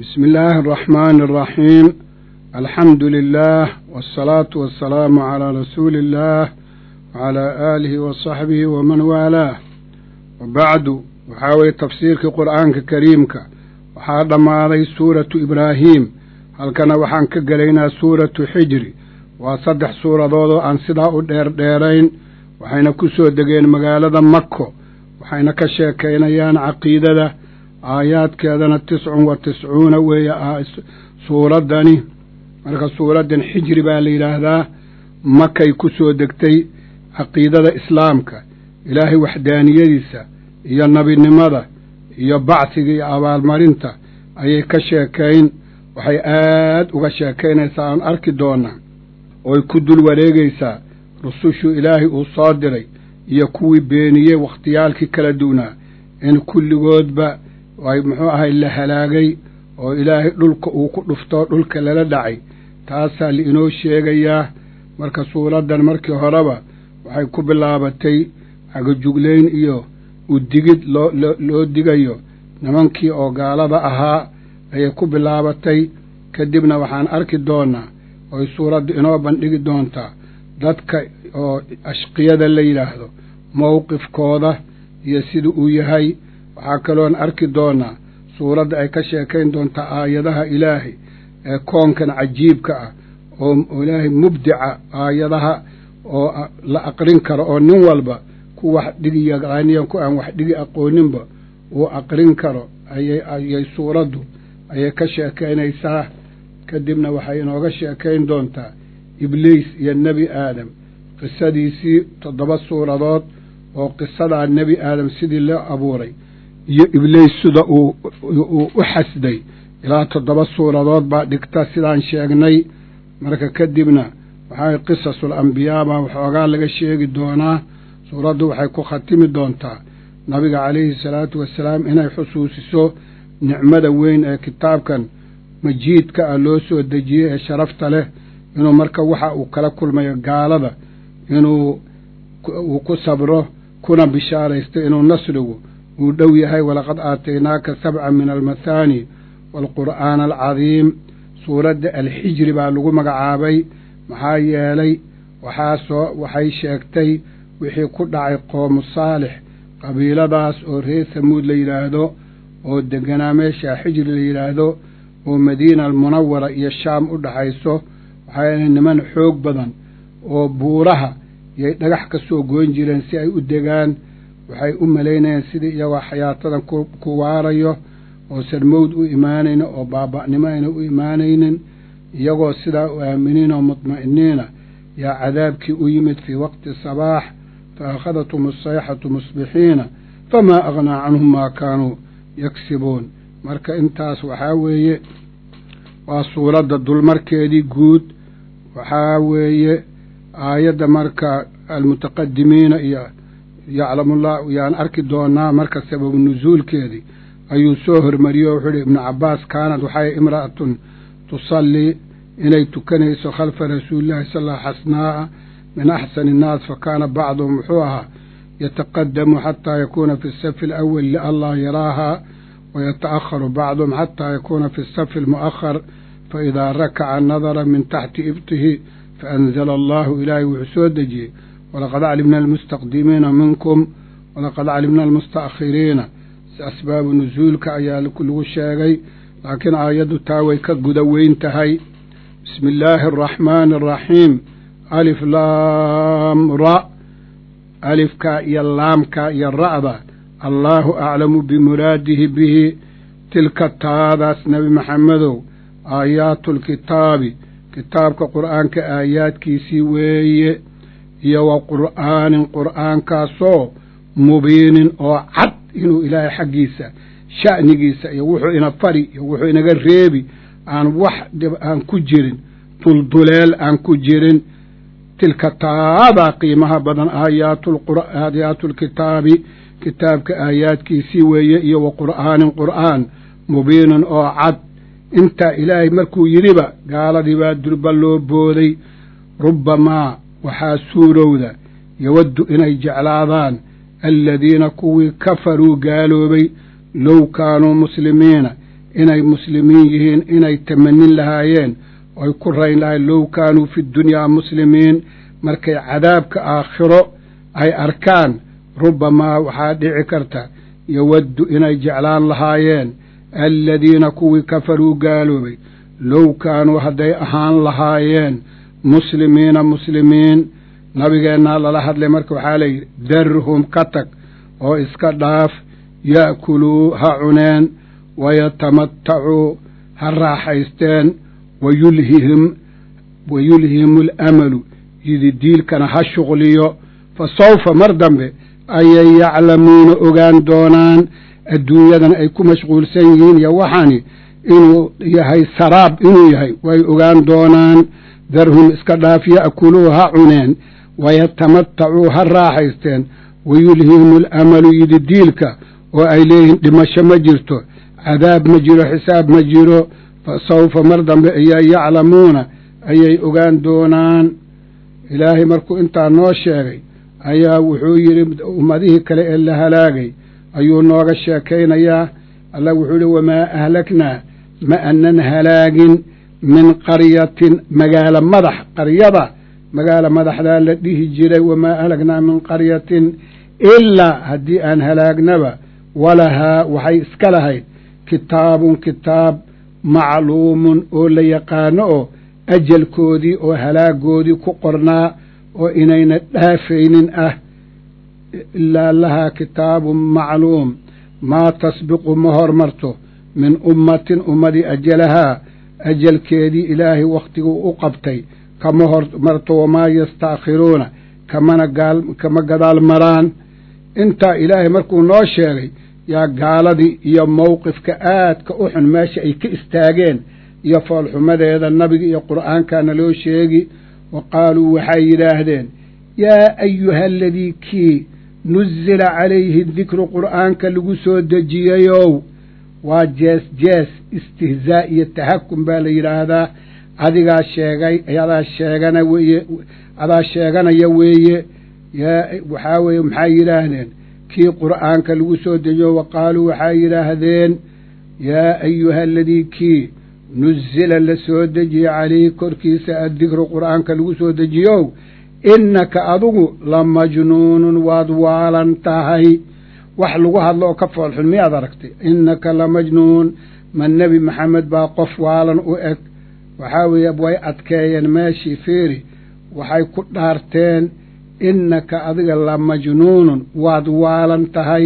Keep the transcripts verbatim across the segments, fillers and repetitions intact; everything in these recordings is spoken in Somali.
بسم الله الرحمن الرحيم الحمد لله والصلاة والسلام على رسول الله وعلى آله وصحبه ومن والاه وبعد وحاول تفسير القرآن الكريم وحاول ماضي سورة إبراهيم هل كان وحان كقلينا سورة حجر وصدح سورة ضوضو عن صداء دير ديرين وحين كسو دقين مقالة مكة وحين كشاكين يان عقيدة آيات كذا تسع وتسعون وهي سورة داني مركز سورة دان حجر بالي هذا مكة يكسو دكتي عقيدة إسلامك إلهي وحدانية يا النبي النمضة يا بعثي أبال مرنتا أي كشاكين وحي آد وكشاكين يسان أركي دونا ويكدوا الوريقيسا رسوشو إلهي وصادري يكوي بينيه واختيالك كالدونا إن كل قد بقى way muxuu ahay la halaagay oo ilaahay dhulka uu ku dhufto dhulka lala dhacay taasa li inoo sheegaya marka suuradan markii horeba waxay ku bilaabatay agajugleyn iyo u digid loo loo digayo nimankii oo gaalada ahaa ay ku bilaabatay kadibna waxaan arki doonaa oo suuradu inoo bandhigi doontaa dadka oo ashqiyada la yiraahdo mowqifkooda iyo sida uu yahay waxaa kaloon arki doonaa suuradda ay ka sheekayn doontaa aayadaha ilaahay ee koonkan cajiibka ah oo ilaahay mubdica aayadaha oo la aqrin karo oo nin walba ku wax dhigi yaqaaniyan ku aan wax dhigi aqooninba uu aqrin karo ayay ayay suuraddu ayay ka sheekaynaysaa kadibna waxay inooga sheekayn doontaa ibliis iyo nebi aadam qisadiisii toddoba suuradood oo qisadaa nebi aadam sidii loo abuuray iyo ibliis sida uu u xasday ilaa toddoba suuradood baa dhigta sidaan sheegnay marka kadibna waxay qisasul anbiyaa baa waxoogaa laga sheegi doonaa suuraddu waxay ku khatimi doontaa nabiga calayhi salaatu wassalaam inay xusuusiso nicmada weyn ee kitaabkan majiidka ah loo soo dejiyey ee sharafta leh inuu marka waxa uu kala kulmayo gaalada inuu uu ku sabro kuna bishaaraysto inuu nasrigu ودو يهي ولقد آتيناك سبعا من المثاني والقرآن العظيم سورة الحجر بالغو مقعابي محايا لي وحاسو وحي شاكتي وحي قدع قوم الصالح قبيلة باس ورهي ثمود ليلادو ودقنا ميشا حجر ليلادو ومدينة المنورة إيا الشام ودحيسو وحي نمان حوق بدن وبورها يدقح كسو قوينجيران سيأي ودقان waxay u malaynayaan sidii iyagoo xayaatadan ku waarayo oo sarmowd u imaanayna oo baaba'nimo ayna u imaanaynin iyagoo sidaa u aaminiin oo mutma'iniina yaa cadaabkii u yimid fii waqti sabaax fa akhadathum asayxatu musbixiina famaa aghnaa canhum maa kaanuu yagsibuun marka intaas waxaa weeye waa suuradda dulmarkeedii guud waxaa weeye aayadda marka almutaqadimiina iyo يعلم الله يعني أركي دونا مركز سبب النزول كذي أي سهر مريو حري ابن عباس كانت وحي امرأة تصلي إلي تكنيس خلف رسول الله صلى الله عليه وسلم من أحسن الناس فكان بعضهم محوها يتقدم حتى يكون في الصف الأول لله يراها ويتأخر بعضهم حتى يكون في الصف المؤخر فإذا ركع النظر من تحت إبطه فأنزل الله إليه وحسودجي ولقد علمنا المستقدمين منكم ولقد علمنا المستأخرين أسباب نزول كأيال كل شيء لكن آيات تاوي كقدوين تهي بسم الله الرحمن الرحيم ألف لام راء ألف كاء اللام كاء الرأبة الله أعلم بمراده به تلك التاذس نبي محمد آيات الكتاب كتاب كقرآن كآيات كيسيوي iyo wa qur'aanin qur'aankaasoo mubiinin oo cad inuu ilaahay xaggiisa sha'nigiisa iyo wuxuu ina fari iyo wuxuu inaga reebi aan wax aan ku jirin dulduleel aan ku jirin tilka taada qiimaha badan aayaatul qur'aan aayaatul kitaabi kitaabka aayaadkiisii weeye iyo wa qur'aanin qur'aan mubiinin oo cad inta ilaahay markuu yidhiba gaaladii baa durba loo booday rubbamaa waxaa suurowda yawaddu inay jeclaadaan aladiina kuwii kafaruu gaaloobay low kaanuu muslimiina inay muslimiin yihiin inay tamanin lahaayeen oy ku rayn lahayen low kaanuu fi dunyaa muslimiin markay cadaabka aakhiro ay arkaan rubbamaa waxaa dhici karta yawaddu inay jeclaan lahaayeen aladiina kuwii kafaruu gaaloobay low kaanuu hadday ahaan lahaayeen muslimiina muslimiin nabigeennaa lala hadlay marka waxaa layidhi darhum ka tag oo iska dhaaf ya'kuluu ha cuneen wayatamattacuu ha raaxaysteen wayulhihim wayulhihim alamalu yididiilkana ha shuqliyo fa sawfa mar dambe ayay yaclamuuna ogaan doonaan adduunyadan ay ku mashquulsan yihiin iyo waxaani inuu yahay saraab inuu yahay way ogaan doonaan darhum iska dhaaf ya'kuluu ha cuneen wayatamattacuu ha raaxaysteen wayulhihim alamalu yididiilka oo ay leeyihiin dhimasho ma jirto cadaab ma jiro xisaab ma jiro fa sawfa mar dambe ayaa yaclamuuna ayay ogaan doonaan ilaahay markuu intaa noo sheegay ayaa wuxuu yidhi ummadihii kale ee la halaagay ayuu nooga sheekaynayaa allah wuxuu yidhi wamaa ahlaknaa ma anan halaagin min qaryatin magaalo madax qaryada magaalo madaxdaa la dhihi jiray wamaa ahlagnaa min qaryatin ilaa haddii aan halaagnaba walahaa waxay iska lahayd kitaabun kitaab macluumun oo la yaqaano oo ajalkoodii oo halaagoodii ku qornaa oo inayna dhaafaynin ah ilaa lahaa kitaabun macluum maa tasbiqu ma hormarto min ummatin ummadii ajalahaa ajalkeedii ilaahay wakhtiguu u qabtay kama hormarto wamaa yastaakhiruuna kamana gaal kama gadaal maraan intaa ilaahay markuu noo sheegay yaa gaaladii iyo mowqifka aadka u xun meesha ay ka istaageen iyo foolxumadeeda nabiga iyo qur'aankaana loo sheegi wa qaaluu waxay yidhaahdeen yaa ayuha aladii kii nuzila calayhi dikru qur'aanka lagu soo dejiyayow waa jees jees istihzaa iyo tahakum baa la yidhaahdaa adigaa sheegay adaa sheegana weeye adaa sheeganaya weeye yaa waxaa weeye maxay yidhaahdeen kii qur'aanka lagu soo dejiyo wa qaaluu waxay yidhaahdeen yaa ayuha aladii kii nuzila la soo dejiye calayhi korkiisa addikru qur'aanka lagu soo dejiyow innaka adigu la majnuunun waad waalan tahay wax lagu hadlo oo ka foolxun miyaad aragtay innaka la majnuun ma nebi maxamed baa qof waalan u eg waxaa weeye way adkeeyeen meeshii fiiri waxay ku dhaarteen innaka adiga la majnuunun waad waalan tahay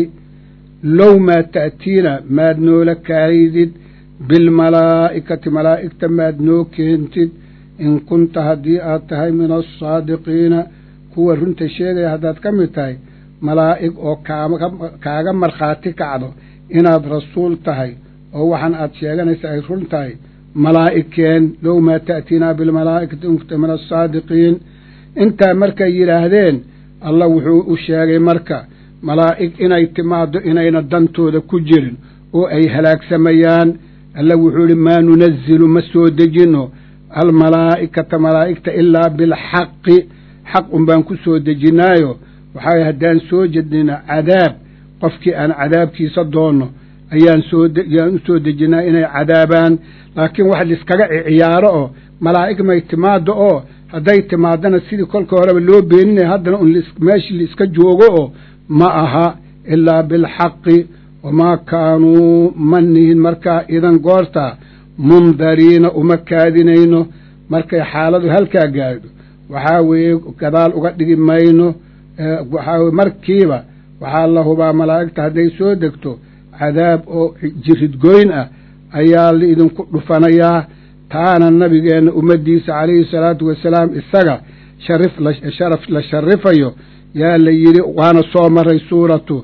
low maa ta'tiina maad noola kaadid bilmalaa'ikati malaa'igta maad noo keentid in kunta haddii aad tahay min alsaadiqiina kuwa runta sheegaya haddaad ka mid tahay malaa'ig oo kaaga markhaati kacdo inaad rasuul tahay oo waxaan aad sheeganaysa ay run tahay malaa'ig keen low maa ta'tiinaa bilmalaa'ikati in kunta min alsaadiqiin intaa markay yidhaahdeen allah wuxuu u sheegay marka malaa'ig inay timaaddo inayna dantooda ku jirin oo ay halaagsamayaan allah wuxuu yidhi maa nunazilu ma soo dejinno almalaa'ikata malaa'igta ilaa bilxaqi xaq un baan ku soo dejinaayo waxaa haddaan soo jednina cadaab qofkii aan cadaabkiisa doonno ayaan soo ayaan u soo dejinaa inay cadaabaan laakiin wax liskaga ciyaaro oo malaa'ig may timaaddo oo hadday timaadana sidii kolka horeba loo beeninaya haddana un meeshii laiska joogo oo ma aha ilaa bilxaqi wamaa kaanuu ma nihin markaa idan goortaa mundariina uma kaadinayno markay xaaladu halkaa gaadho waxaa weeye gadaal uga dhigi mayno waxaa weye markiiba waxaa la hubaa malaa'igta hadday soo degto cadaab oo jiridgoyn ah ayaa laidinku dhufanayaa taana nabigeenna ummaddiisa calayhi salaatu wasalaam isaga sharif sharaf la sharifayo yaa la yidhi waana soo maray suuratu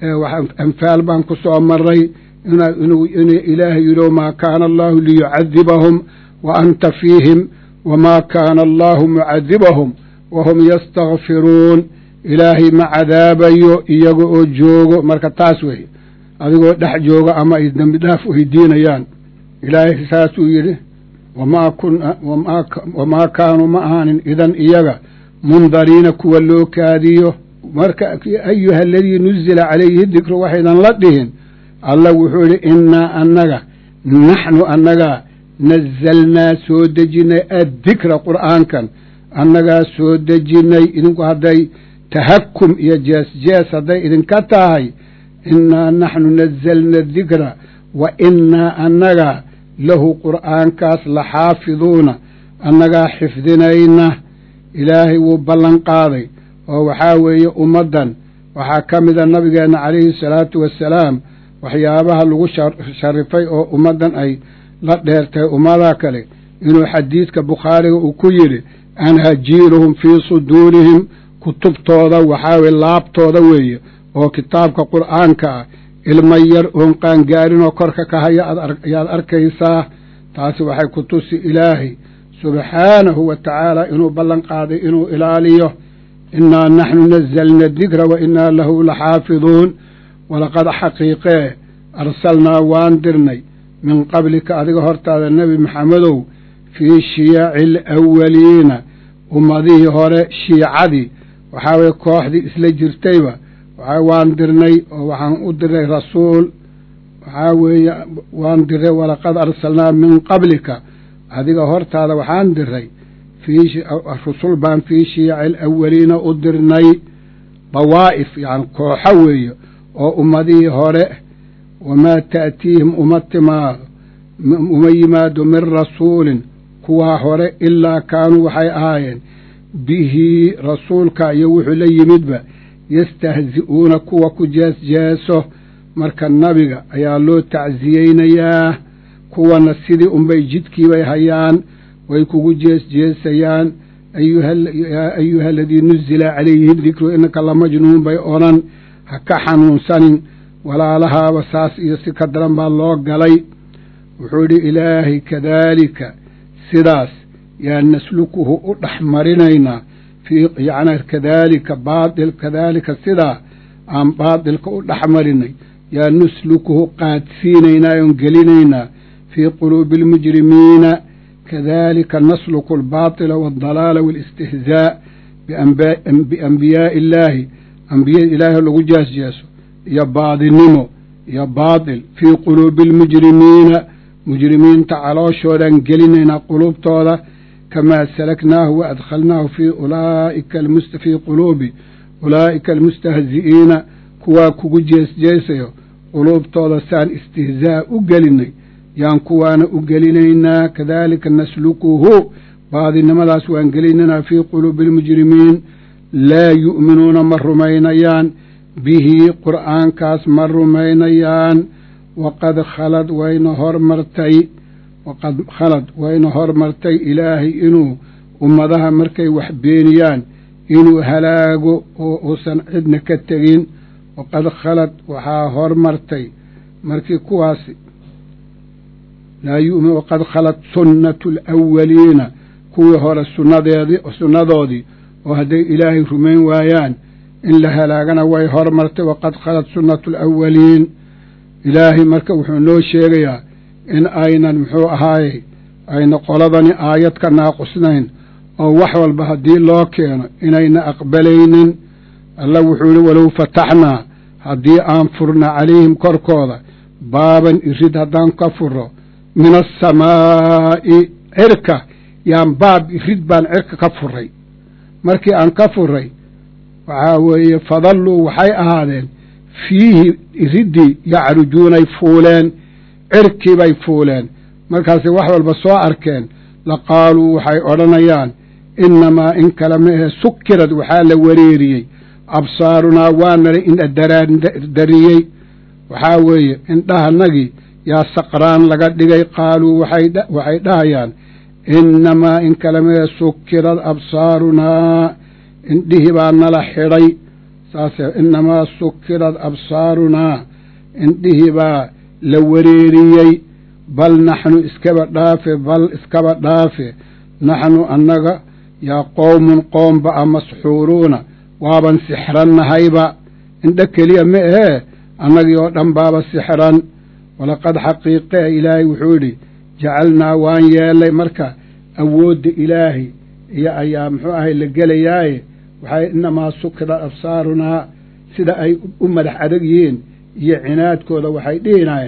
anfaal baan ku soo maray inuu ilaahay yidhi maa kaana allahu liyucadibahum wa anta fiihim wamaa kaana allahu mucadibahum wahum yastakfiruun ilaahay ma cadaabayo iyaga oo joogo marka taas weeye adigoo dhex jooga ama ay dembi dhaaf weydiinayaan ilaahay saasuu yidhi wamaa kuna wamaa kaanuu ma ahaanin idan iyaga mundariina kuwa loo kaadiyo marka ayuha aladii nuzila calayhi dikru waxaydan la dhihin allah wuxuu yidhi innaa annaga naxnu annagaa nazalnaa soo dejinay addikra qur'aankan annagaa soo dejinay idinku hadday tahakum iyo jees jees hadday idinka tahay innaa naxnu nazalna dikra wa innaa annagaa lahu qur'aankaas la xaafiduuna annagaa xifdinayna ilaahay wuu ballan qaaday oo waxaa weeye ummaddan waxaa ka mida nabigeenna calayhi salaatu wassalaam waxyaabaha lagu sharifay oo ummaddan ay la dheertay ummadaha kale inuu xadiidka bukhaariga uu ku yidhi anhajiiruhum fii suduurihim kutubtooda waxaa weye laabtooda weeye oo kitaabka qur'aanka ah ilma yar oon qaangaarinoo korka ka haya ayaad arkaysaa taasi waxay ku tusi ilaahay subxaanahu wa tacaala inuu ballan qaaday inuu ilaaliyo innaa naxnu nazalna dikra wa innaa lahu laxaafiduun walaqad xaqiiqee arsalnaa waan dirnay min qablika adiga hortaada nebi maxamedow fii shiyaci alawaliina ummadihii hore shiicadii waxaa weye kooxdii isla jirtayba waxaa waan dirnay oo waxaan u diray rasuul waxaa weeye waan diray walaqad arsalnaa min qablika adiga hortaada waxaan diray fii rusul baan fii shiyaci alawaliina u dirnay dawaa'if yani kooxo weeye oo ummadihii hore wamaa ta'tiihim uma timaado uma yimaado min rasuulin kuwaa hore ilaa kaanuu waxay ahaayeen bihi rasuulka iyo wuxuu la yimidba yastahzi'uuna kuwa ku jeesjeeso marka nabiga ayaa loo tacsiyeynayaa kuwana sidii unbay jidkiibay hayaan way kugu jeesjeesayaan yaa ayuha aladii nuzila calayhi dikru innaka la majnuun bay odhan ha ka xanuunsanin walaalahaaba saas iyo si ka daran baa loo galay wuxuu idhi ilaahay kadaalika sidaas yaa naslukuhu u dhex marinaynaa fii yacnaa kadaalika baatil kadaalika sidaa aan baatilka u dhex marinay yaa naslukuhu qaadsiinaynaa oon gelinaynaa fii quluubi almujrimiina kadaalika nasluku albaatila waaldalaala waalistihzaa biambiyaa'i illaahi ambiyada ilaahi lagu jeesjeeso iyo baadinimo iyo baatil fii quluubi almujrimiina mujrimiinta calooshoodan gelinaynaa quluubtooda kamaa salaknaahu wa adkhalnaahu fii ulaa'ika fii quluubi ulaa'ika almustahzi'iina kuwaa kugu jeesjeesayo quluubtooda saan istihzaa u gelinay yaan kuwaana u gelinaynaa kadaalika naslukuhu baadinimadaas waan gelinaynaa fii quluubi almujrimiin laa yu'minuuna ma rumaynayaan bihi qur'aankaas ma rumaynayaan waqad khalad wayna hormartay waqad khalad wayna hormartay ilaahay inuu ummadaha markay wax beeniyaan inuu halaago oo uusan cidna ka tegin waqad khalad waxaa hormartay markii kuwaasi laa yu'min waqad khalad sunnatu alawaliina kuwii hore sunnadeedii sunnadoodii oo hadday ilaahay rumayn waayaan in la halaagana way hormartay waqad khalad sunnatu alawaliin ilaahay marka wuxuu noo sheegayaa in aynan muxuu ahaayey ayna qoladani aayad ka naaqusnayn oo wax walba haddii loo keeno inayna aqbalaynin alla wuxuu yihi walow fataxnaa haddii aan furna calayhim korkooda baaban irid haddaan ka furo min asamaa'i cirka yaan baab irid baan cirka ka furay markii aan ka furay waxaa weeye fadalluu waxay ahaadeen fiihi iriddii yacrujuunay fuuleen cirkii bay fuuleen markaasay wax walba soo arkeen laqaaluu waxay odhanayaan innamaa in kale ma ahe sukirad waxaa la wareeriyey absaarunaa waa nala indha dariyey waxaa weeye indhahanagii yaa saqraan laga dhigay qaaluu waxay dhahayaan innamaa in kale ma ahe sukirad absaarunaa indhihii baa nala xidhay saase innamaa sukirad absaarunaa indhihii baa la wareeriyey bal naxnu iskaba dhaafe bal iskaba dhaafe naxnu annaga yaa qowmun qoomba a masxuuruuna waaban sixrannahayba indho keliya ma ahee annagii oo dhan baaba sixran walaqad xaqiiqee ilaahay wuxuu yidhi jacalnaa waan yeelay marka awoodda ilaahay iyo ayaa muxuu ahay la gelayaaye waxay innamaa sukirad absaarunaa sida ay u madax adag yihiin iyo cinaadkooda waxay dhihinaayeen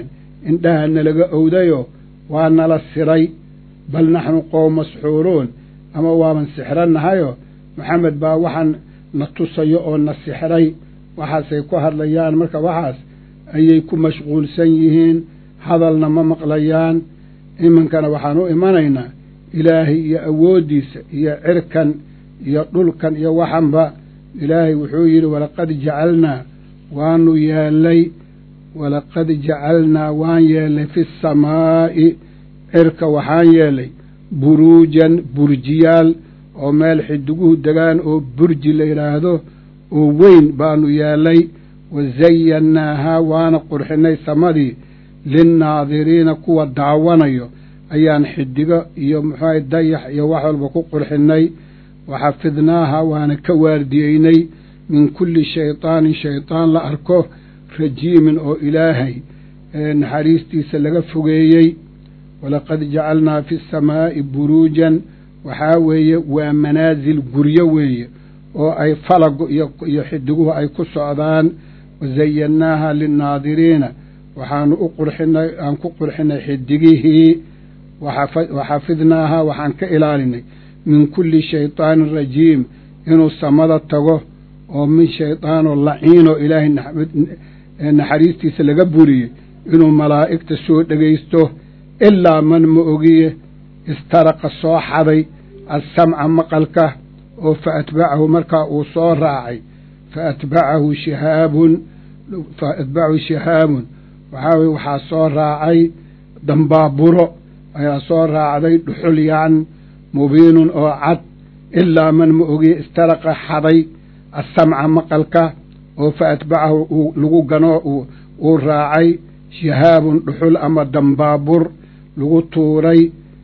indhahana laga owdayo waa nala siray bal naxnu qowm masxuuruun ama waaban sixrannahayo maxamed baa waxaan na tusayo oo na sixray waxaasay ku hadlayaan marka waxaas ayay ku mashquulsan yihiin hadalna ma maqlayaan iminkana waxaan u imanaynaa ilaahay iyo awooddiisa iyo cirkan iyo dhulkan iyo waxanba ilaahay wuxuu yidhi walaqad jacalnaa waanu yeellay walaqad jacalnaa waan yeellay fi samaa'i cirka waxaan yeellay buruujan burjiyaal oo meel xidiguhu degaan oo burji la yidhaahdo oo weyn baanu yeellay wazayannaahaa waana qurxinay samadii linnaadiriina kuwa daawanayo ayaan xidigo iyo muxuaha dayax iyo wax walba ku qurxinnay waxafidnaaha waana ka waardiyeynay min kulli shayطaanin shayطaan la arko rajiimin oo ilaahay naxariistiisa laga fogeeyey walaqad jacalnaa fi الsamaa'i buruujan waxaa weeye waa manaasil guryo weeye oo ay falagu iyo xidiguhu ay ku socdaan wazayannaaha linnaadiriina waxaanu u qurxinay aan ku qurxinay xidigihii waxafidnaaha waxaan ka ilaalinay min kulli shayطaanin rajiim inuu samada tago oo min shayطaanoo laciinoo ilaahay naxariistiisa laga buriyey inuu malaa'igta soo dhegaysto ilaa man ma ogiye istaraqa soo xaday assamca maqalka oo fa atbacahu markaa uu soo raacay fa atbacahu shihaabun fa atbacahu shihaabun waxaa weye waxaa soo raacay dambaaburo ayaa soo raacday dhuxul yacni mubiinun oo cad ilaa man ma ogiye istaraqa xaday assamca maqalka oo fa atbacahu uu lagu ganoo uu raacay shihaabun dhuxul ama dambaabur lagu tuuray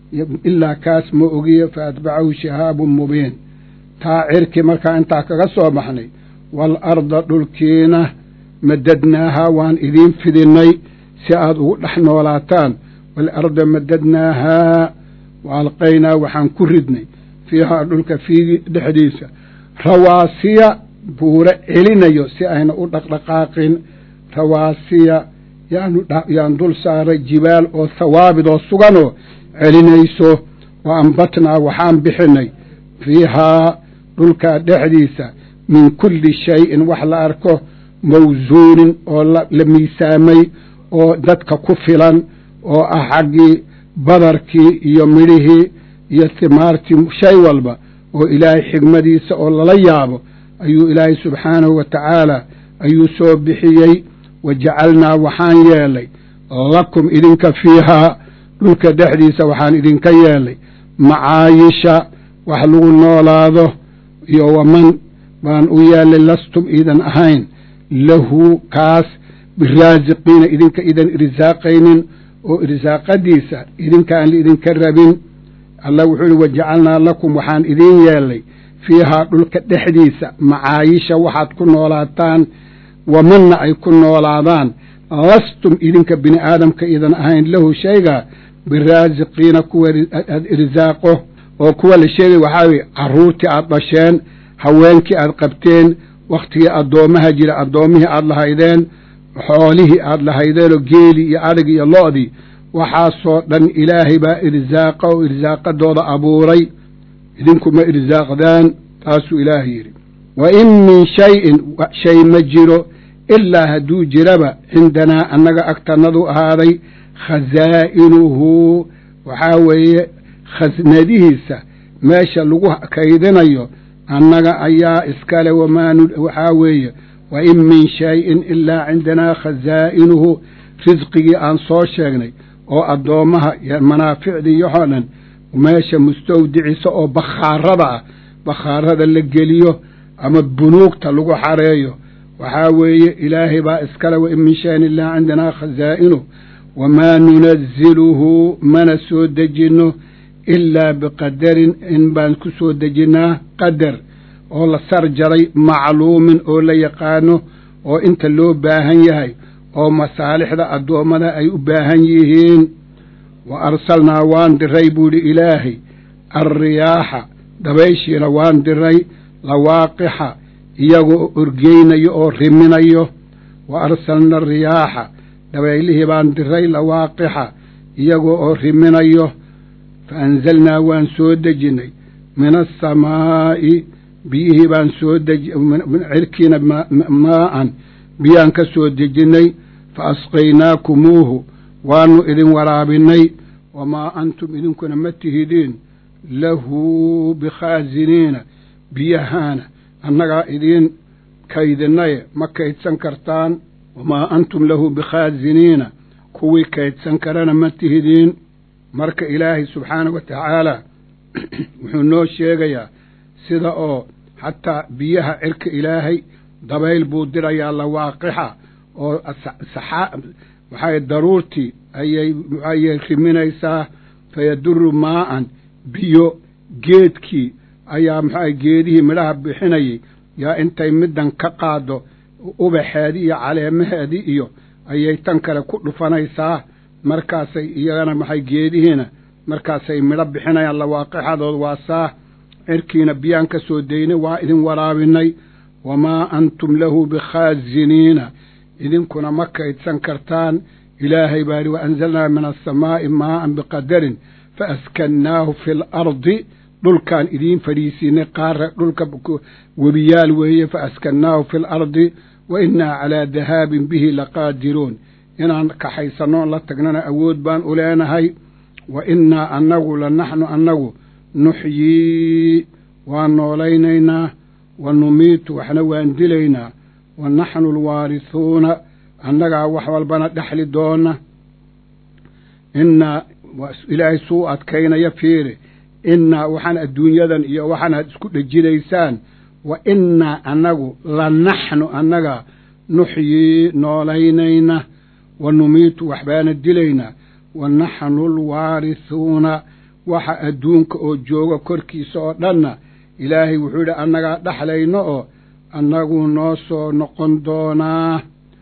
ilaa kaas ma ogiye fa atbacahu shihaabun mubiin taa cirki markaa intaa kaga soo baxnay waalarda dhulkiina madadnaahaa waan idiin fidinay si aad ugu dhex noolaataan waalarda madadnaahaa wa alqaynaa waxaan ku ridnay fiihaa dhulka fiigi dhexdiisa rawaasiya buuro celinayo si ayna u dhaqdhaqaaqin rawaasiya yaanu yaan dul saaray jibaal oo hawaabid oo suganoo celinayso wa ambatnaa waxaan bixinay fiihaa dhulkaa dhexdiisa min kulli shayin wax la arko mawsuunin oo la miisaamay oo dadka ku filan oo ah xaggii badarkii iyo midhihii iyo himaartii shay walba oo ilaahay xigmadiisa oo lala yaabo ayuu ilaahay subxaanahu wa tacaala ayuu soo bixiyey wa jacalnaa waxaan yeelay lakum idinka fiihaa dhulka dhexdiisa waxaan idinka yeelay macaayisha wax lagu noolaado iyo waman baan u yeelay lastum iidan ahayn lahu kaas biraasiqiina idinka idan irsaaqaynin oo irsaaqadiisa idinkaan idinka rabin allah wuxuu yihi wajacalnaa lakum waxaan idiin yeelay fiihaa dhulka dhexdiisa macaayisha waxaad ku noolaataan wamanna ay ku noolaadaan lastum idinka bini aadamka idan ahayn lahu shayga biraasiqiina kuwa irsaaqo oo kuwa la sheegay waxaa weye carruurtii aad dhasheen haweenkii aad qabteen wakhtigii addoomaha jira addoomihii aad lahaydeen xoolihii aad lahaydeenoo geeli iyo adhig iyo lo-dii waxaasoo dhan ilaahay baa irsaaqa oo irsaaqadooda abuuray idinkuma irsaaqdaan taasuu ilaahay yidhi wa in min shayin shay ma jiro ilaa hadduu jiraba cindanaa annaga agtannadu ahaaday khasaa'inuhu waxaa weeye khasnadihiisa meesha lagu kaydinayo annaga ayaa iskale wamaanu waxaa weeye wa in min shayin ilaa cindanaa khasaa'inuhu risqigii aan soo sheegnay oo addoommaha iyo manaaficdii iyoxoo dhan meesha mustawdicisa oo bakhaarada ah bakhaarada la geliyo ama bunuugta lagu xareeyo waxaa weeye ilaahay baa iskale wa in min shayin ilaa cindanaa khasaa'inuh wamaa nunaziluhu mana soo dejinno ilaa biqadarin in baan ku soo dejinnaa qadar oo la sarjaray macluumin oo la yaqaano oo inta loo baahan yahay oo masaalixda addoommada ay u baahan yihiin wa arsalnaa waan diray buuhi ilaahay alriyaaxa dabayshiina waan diray lawaaqixa iyagoo orgeynayo oo riminayo wa arsalna ariyaaxa dabaylihii baan diray lawaaqixa iyagoo oo riminayo fa anzalnaa waan soo dejinnay min asamaa'i biyihii baan soo deji cirkiina maa'an biyaan ka soo dejinnay fa asqaynaakumuuhu waanu idin waraabinnay wamaa antum idinkuna ma tihidiin lahu bikhaasiniina biyahaana annagaa idiin kaydinaye ma kaydsan kartaan wamaa antum lahu bikhaasiniina kuwii kaydsan karana ma tihidiin marka ilaahay subxaanahu wa tacaala wuxuu noo sheegayaa sida oo xataa biyaha cirka ilaahay dabayl buu dirayaa lawaaqixa oo saxaa waxay daruurtii ayay ayay riminaysaa fayaduru maa'an biyo geedkii ayaa maxaa geedihii midhaha bixinayay yaa intay middan ka qaado ubaxeedii iyo caleemaheedii iyo ayay tan kale ku dhufanaysaa markaasay iyagana maxay geedihiina markaasay midho bixinayaan lawaaqixadood waa saa cirkiina biyaan ka soo daynay waa idin waraabinay wamaa antum lahu bikhaasiniina idinkuna ma kaydsan kartaan ilaahay baa yidhi wa anzalnaa min asamaa'i maa'an biqadarin fa askannaahu fi alardi dhulkaan idiin fadhiisiinay qaarra dhulka webiyaal weeye fa askannaahu fi alardi wa innaa calaa dahaabin bihi laqaadiruun inaan kaxaysannoon la tagnana awood baan u leenahay wa innaa annagu la naxnu annagu nuxyii waan noolaynaynaa wa numiitu waxna waan dilaynaa wa naxnu alwaarisuuna annagaa wax walbana dhexli doona innaa ilaahay suu adkaynaya fiiri innaa waxaan adduunyadan iyo waxaanaad isku dhejinaysaan wa innaa annagu la naxnu annagaa nuxyii noolaynayna wa numiitu waxbaana dilaynaa wa naxnu alwaarisuuna waxa adduunka oo jooga korkiisa oo dhanna ilaahay wuxuu yidhi annagaa dhexlayno oo annagu noo soo noqon doonaa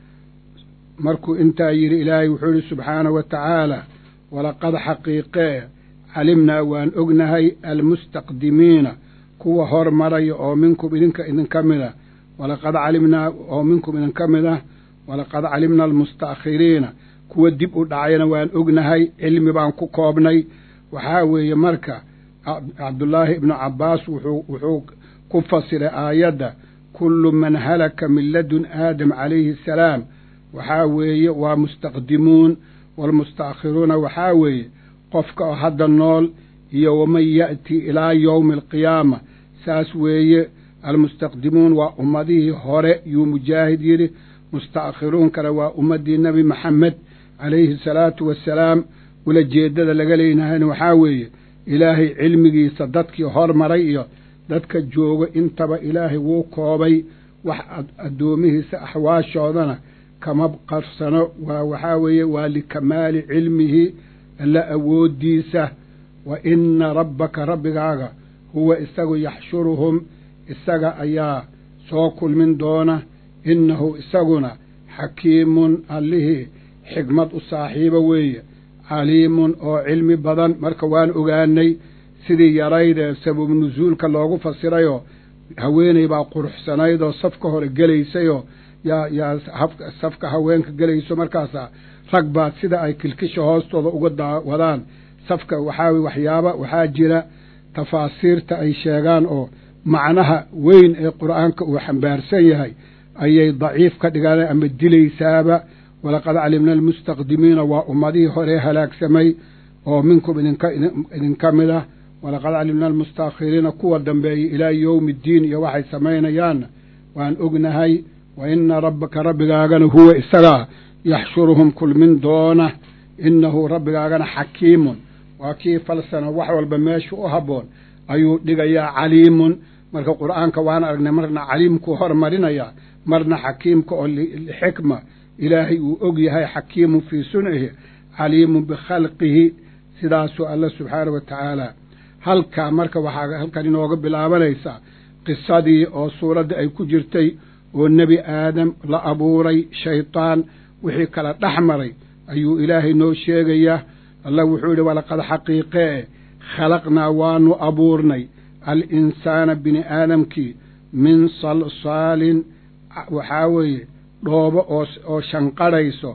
markuu intaa yidhi ilaahay wuxuu yidhi subxaanahu wa tacaala walaqad xaqiiqee calimnaa waan ognahay almustaqdimiina kuwa hormaraya oo minkum idinka idinka mid ah walaqad calimnaa oo minkum idinka mid ah walaqad calimna almustaakhiriina kuwa dib u dhacayna waan ognahay cilmi baan ku koobnay waxaa weeye marka cabdullaahi ibnu cabbaas wuxuu wuxuu ku fasiray aayadda kullu man halaka min ladun aadam calayhi asalaam waxaa weeye waa mustaqdimuun waalmustaakhiruuna waxaa weeye qofka oo hadda nool iyo waman ya'ti ilaa yowmi alqiyaama saas weeye almustaqdimuun waa ummadihii hore yuu mujaahid yidhi mustaakhiruunkana waa ummaddii nebi maxamed calayhi asalaatu wassalaam ula jeeddada laga leynahayna waxaa weeye ilaahay cilmigiisa dadkii hormaray iyo dadka jooga intaba ilaahay wuu koobay wax addoomihiisa axwaashoodana kama qarsano waa waxaa weeye waa likamaali cilmihi alla awooddiisa wa inna rabbaka rabbigaaga huwa isagu yaxshuruhum isaga ayaa soo kulmin doona innahu isaguna xakiimun allihii xigmad u saaxiiba weeye caliimun oo cilmi badan marka waan ogaanay sidii yaraydee sabab nusuulka loogu fasirayoo haweeney baa quruxsanayd oo safka hore gelaysayoo yaa yaa safka haweenka gelayso markaasaa rag baad sida ay kilkisha hoostooda uga daawadaan safka waxaa waxyaaba waxaa jira tafaasiirta ay sheegaan oo macnaha weyn ee qur'aanka uu xambaarsan yahay ayay daciif ka dhigaan ama dilaysaaba walaqad calimna almustaqdimiina waa ummadihii hore halaagsamay oo minkum idinka idinka mid ah walaqad calimna almustaakhiriina kuwa dambeeyey ilaa yowmi ddiin iyo waxay samaynayaanna waan ognahay wa inna rabbaka rabbigaagana huwa isagaa yaxshuruhum kulmin doona innahu rabbigaagana xakiimun waa kii falsana wax walba meesha u habboon ayuu dhigayaa caliimun marka qur'aanka waan aragnay marna caliimkuu hormarinayaa marna xakiimka oo lixikma ilaahay uu og yahay xakiimun fii suncihi caliimun bikhalqihi sidaasuu alla subxaanahu wa tacaala halkaa marka waxaa halkan inooga bilaabanaysaa qisadii oo suuradda ay ku jirtay oo nebi aadam la abuuray shaydaan wixii kala dhex maray ayuu ilaahay noo sheegayaa allah wuxuu yidhi walaqad xaqiiqee khalaqnaa waanu abuurnay al-insaana bini aadamkii min salsaalin waxaa weeye dhoobo oo oo shanqadhayso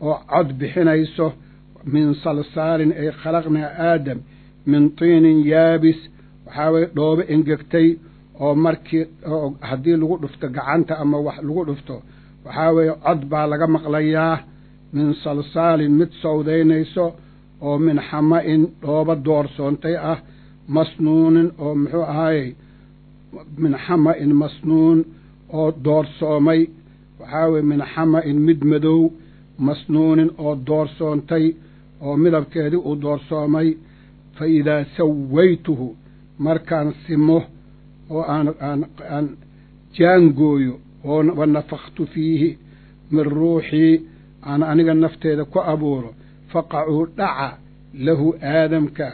وعد بحنيسه من صلصال أي خلقنا آدم من طين يابس وحاول دوب إنجكتي أو مركي أو هدي لغو دفته قعنته أما لغو دفته وحاول عد بالغا مقلياه من صلصال متسودينيسو أو من حماء دوب الدور سونتي مسنون أو محو هاي من حماء مسنون أو دور صومي وحاول من حماء مدمدو مسنون أو دور صونتي أو مدب كهدي أو دور صومي فإذا سويته مركان سمه وأن أن أن جانجويو ونفخت فيه من روحي أنا أنا نفتي ذا كأبوره فقعوا دعا له آدم ك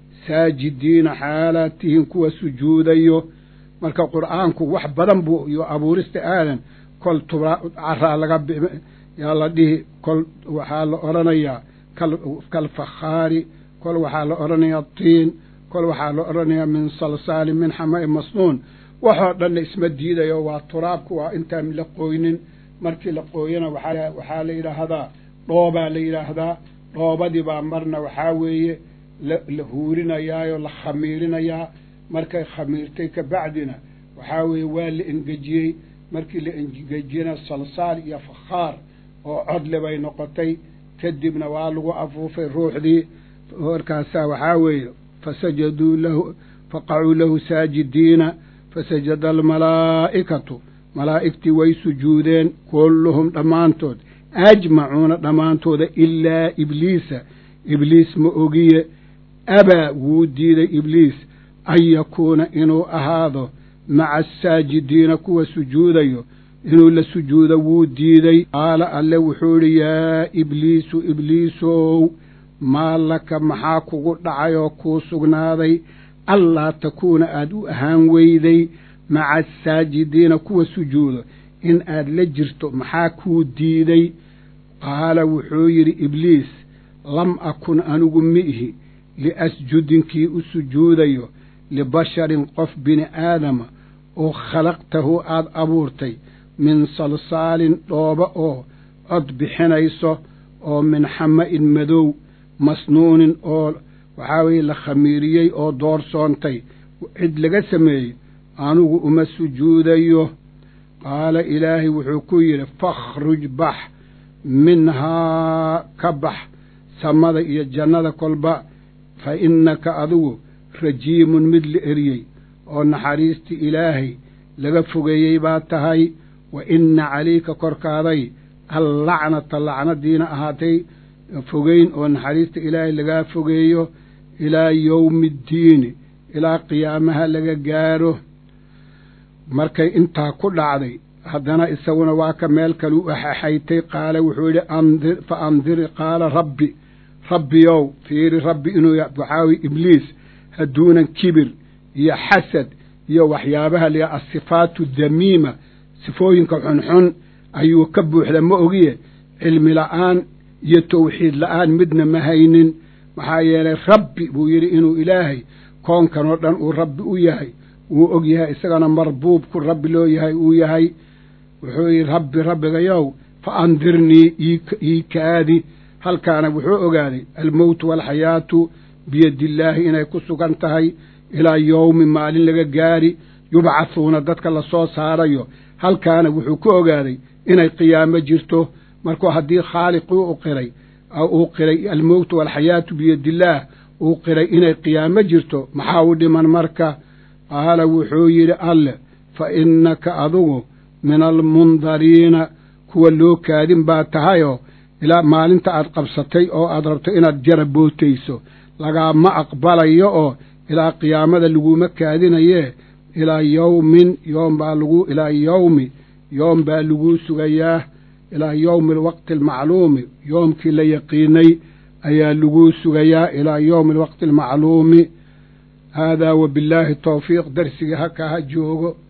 ساجدين حالاتهم كوا سجوديو مركا قرآن كو وح بدن بو يو أبورست آدم كل تبرا عرى لقب يلا دي كل وحال أرنيا كل كالفخاري كل وحال أرنيا الطين كل وحال أرنيا من صلصال من حماء مسنون وحال اسم الديدة يو والتراب كوا انت من لقوين مركي لقوينا وحال وحال إلى هذا روبا إلى هذا روبا دي بامرنا وحاوي لهورنا يا لخميرنا يا مركي خميرتي كبعدنا وحاوي والي انججي مركي لانججينا الصلصال يا فخار وعدل بين نقطي كدبنا والغو أفو في الروح دي وركاسا وحاوي فسجدوا له فقعوا له ساجدين فسجد الملائكة ملائكتي ويسجودين كلهم دمانتود أجمعون دمانتود إلا إبليس إبليس مؤجية أبا وديد إبليس أن يكون إنه أهاضه مع الساجدين كوا سجوديو إنه لسجود وديدي قال الله وحوري يا إبليس إبليسو ما لك محاكو قد عيوكو سغناذي ألا تكون أدو أهان ويدي مع الساجدين كوا سجود إن أد لجرتو محاكو ديدي قال وحوري إبليس لم أكن أنقمئه لأسجدنكي أسجوديو لبشر قف بن آدم وخلقته آد أبورتي من صلصال طوبة أو أد بحنيسه أو من حماء مدو مسنون أو وحاوي لخميريي أو دور صونتي وعد لغا سمي أنو أم السجوديو قال إلهي وحكوير فاخرج بح منها كبح سمد إيا الجنة كلبا فإنك أدو رجيم مثل إريي أو نحريست إلهي لغا فغيي باتهاي وإن عليك كركاضي اللعنة اللعنة دين أهاتي فغين أو نحريست إلهي لغا فغيو إلى يوم الدين إلى قيامها لغا قاره مركي انتا كل عدي هدنا إسونا واكا مالك لو أحيتي قال وحولي أنذر فأنذر قال ربي ربي يو فير ربي إنو يحاوي إبليس هدونا كبر يا حسد يا وحيابها ليا الصفات الذميمة صفوين كحنحن أيو كبو حلما أغيه علم الآن يتوحيد الآن مدنا مهين محايا ربي بويري إنو إلهي كون كان ودن وربي وياهي وأغيها إساقنا مربوب كل ربي لو يهي وياهي وحوي ربي ربي غيو فأنذرني إيكادي هل كان وحو أغاني الموت والحياة بيد الله إنا يكسو كانتهي إلى يوم مالين لغا قاري يبعثون دادك الله صوص هاريو هل كان وحو أغاني إنا القيامة جرته مركو هدي خالق أقري أو أقري الموت والحياة بيد الله أقري إنا القيامة جرته محاود من مركا قال وحوير الله فإنك أضو من المنظرين كو اللو كادم باتهايو إلى مالين تأد قبصتي أو أضربت إنا جربوتيسو لغا ما أقبل يو إلى قيامة اللقومة كادين يه إلى يوم يوم بالغو إلى يوم يوم بالغو سغياه إلى يوم الوقت المعلوم يوم كلا يقيني أي اللقو سغياه إلى يوم الوقت المعلوم هذا وبالله التوفيق درسي هكا هجوغو